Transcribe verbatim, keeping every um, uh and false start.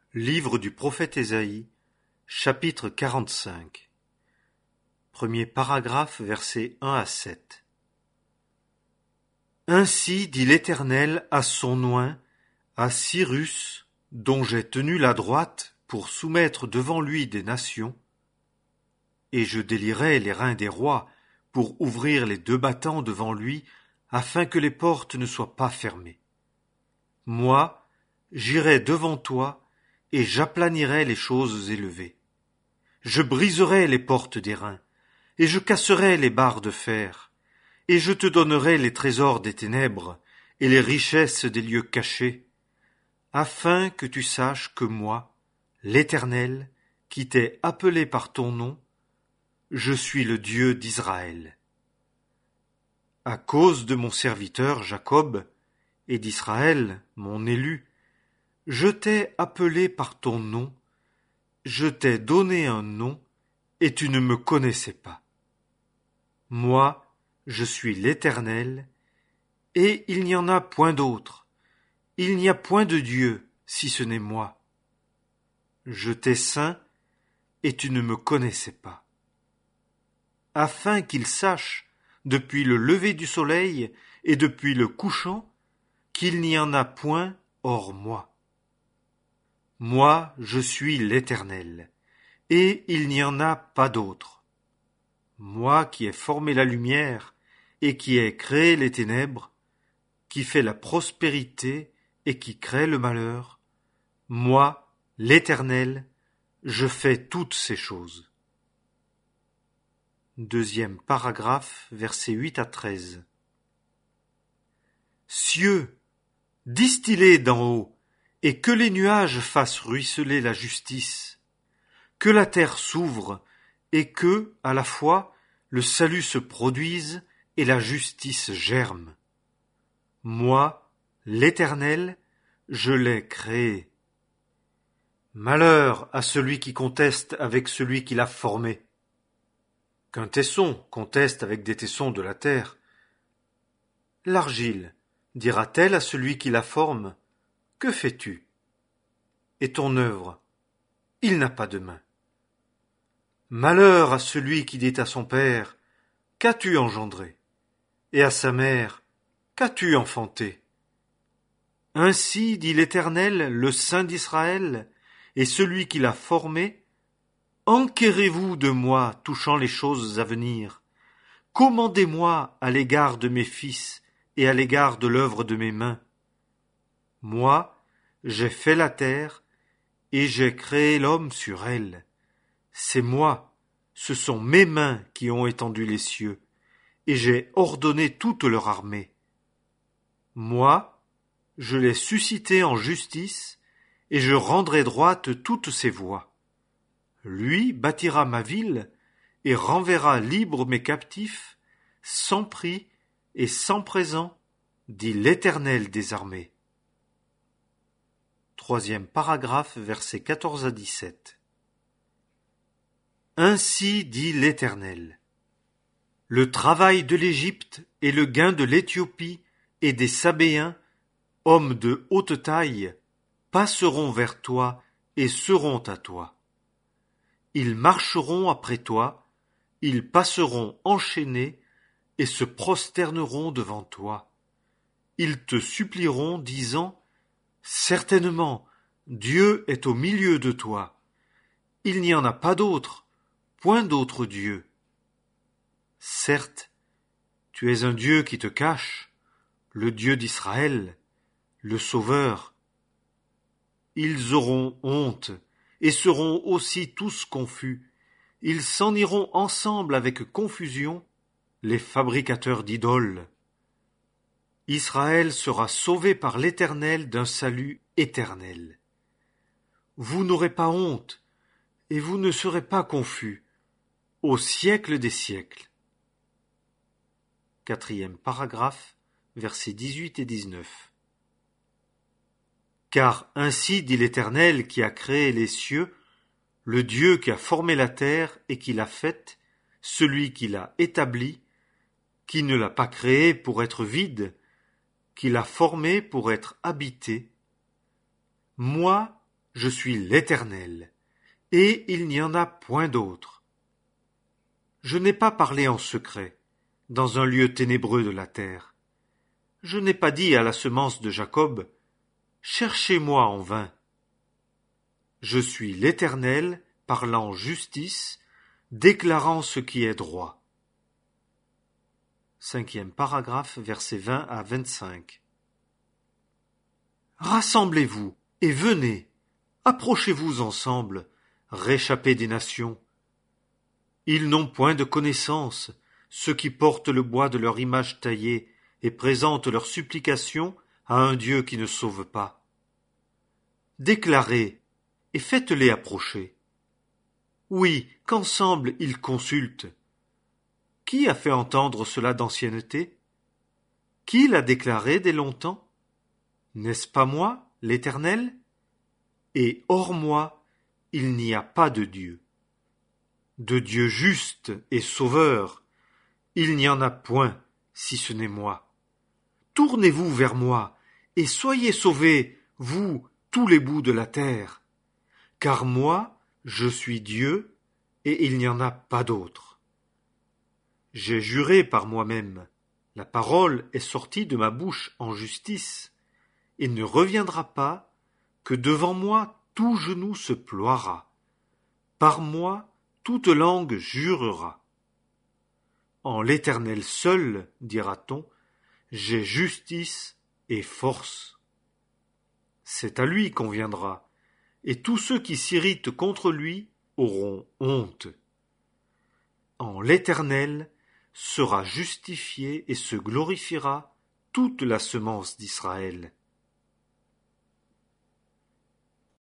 Livre du prophète Ésaïe, chapitre quarante-cinq. Premier paragraphe, versets un à sept. Ainsi dit l'Éternel à son oint, à Cyrus, dont j'ai tenu la droite pour soumettre devant lui des nations, et je délierai les reins des rois pour ouvrir les deux battants devant lui, afin que les portes ne soient pas fermées. Moi, j'irai devant toi, et j'aplanirai les choses élevées. Je briserai les portes d'airain, et je casserai les barres de fer, et je te donnerai les trésors des ténèbres, et les richesses des lieux cachés, afin que tu saches que moi, l'Éternel, qui t'ai appelé par ton nom, je suis le Dieu d'Israël. À cause de mon serviteur Jacob, et d'Israël, mon élu, je t'ai appelé par ton nom, je t'ai donné un nom, et tu ne me connaissais pas. Moi, je suis l'Éternel, et il n'y en a point d'autre. Il n'y a point de Dieu, si ce n'est moi. Je t'ai ceint, et tu ne me connaissais pas. Afin qu'ils sachent, depuis le lever du soleil et depuis le couchant, qu'il n'y en a point hors moi. Moi, je suis l'Éternel, et il n'y en a pas d'autre. Moi qui ai formé la lumière, et qui ai créé les ténèbres, qui fait la prospérité, et qui crée le malheur, moi, l'Éternel, je fais toutes ces choses. Deuxième paragraphe, versets huit à treize. Cieux, distillez d'en haut, et que les nuages fassent ruisseler la justice, que la terre s'ouvre, et que, à la fois, le salut se produise et la justice germe. Moi, l'Éternel, je l'ai créé. Malheur à celui qui conteste avec celui qui l'a formé. Qu'un tesson conteste avec des tessons de la terre. L'argile dira-t-elle à celui qui la forme, « Que fais-tu » Et ton œuvre, il n'a pas de main. Malheur à celui qui dit à son père, « Qu'as-tu engendré » et à sa mère, « Qu'as-tu enfanté » Ainsi dit l'Éternel, le Saint d'Israël, et celui qui l'a formé, « Enquérez-vous de moi touchant les choses à venir. Commandez-moi à l'égard de mes fils et à l'égard de l'œuvre de mes mains. Moi, j'ai fait la terre, et j'ai créé l'homme sur elle. C'est moi, ce sont mes mains qui ont étendu les cieux, et j'ai ordonné toute leur armée. Moi, je l'ai suscité en justice, et je rendrai droite toutes ses voies. Lui bâtira ma ville, et renverra libres mes captifs, sans prix et sans présent, dit l'Éternel des armées. Troisième paragraphe, versets quatorze à dix-sept. Ainsi dit l'Éternel. Le travail de l'Égypte et le gain de l'Éthiopie et des Sabéens, hommes de haute taille, passeront vers toi et seront à toi. Ils marcheront après toi, ils passeront enchaînés et se prosterneront devant toi. Ils te supplieront, disant, certainement, Dieu est au milieu de toi. Il n'y en a pas d'autre, point d'autre Dieu. Certes, tu es un Dieu qui te cache, le Dieu d'Israël, le Sauveur. Ils auront honte et seront aussi tous confus. Ils s'en iront ensemble avec confusion, les fabricateurs d'idoles. Israël sera sauvé par l'Éternel d'un salut éternel. Vous n'aurez pas honte, et vous ne serez pas confus, au siècle des siècles. Quatrième paragraphe, versets dix-huit et dix-neuf. Car ainsi dit l'Éternel qui a créé les cieux, le Dieu qui a formé la terre et qui l'a faite, celui qui l'a établie, qui ne l'a pas créée pour être vide, qui l'a formée pour être habitée. Moi, je suis l'Éternel, et il n'y en a point d'autre. Je n'ai pas parlé en secret, dans un lieu ténébreux de la terre. Je n'ai pas dit à la semence de Jacob, cherchez-moi en vain. Je suis l'Éternel, parlant justice, déclarant ce qui est droit. Cinquième paragraphe, versets vingt à vingt-cinq. Rassemblez-vous et venez, approchez-vous ensemble, réchappez des nations. Ils n'ont point de connaissance, ceux qui portent le bois de leur image taillée et présentent leurs supplications à un Dieu qui ne sauve pas. Déclarez et faites-les approcher. Oui, qu'ensemble ils consultent. Qui a fait entendre cela d'ancienneté? Qui l'a déclaré dès longtemps? N'est-ce pas moi, l'Éternel? Et hors moi, il n'y a pas de Dieu. De Dieu juste et sauveur, il n'y en a point, si ce n'est moi. Tournez-vous vers moi, et soyez sauvés, vous, tous les bouts de la terre. Car moi, je suis Dieu, et il n'y en a pas d'autre. J'ai juré par moi-même, la parole est sortie de ma bouche en justice. Il ne reviendra pas que devant moi tout genou se ploiera. Par moi toute langue jurera. En l'Éternel seul, dira-t-on, j'ai justice et force. C'est à lui qu'on viendra, et tous ceux qui s'irritent contre lui auront honte. En l'Éternel sera justifiée et se glorifiera toute la semence d'Israël.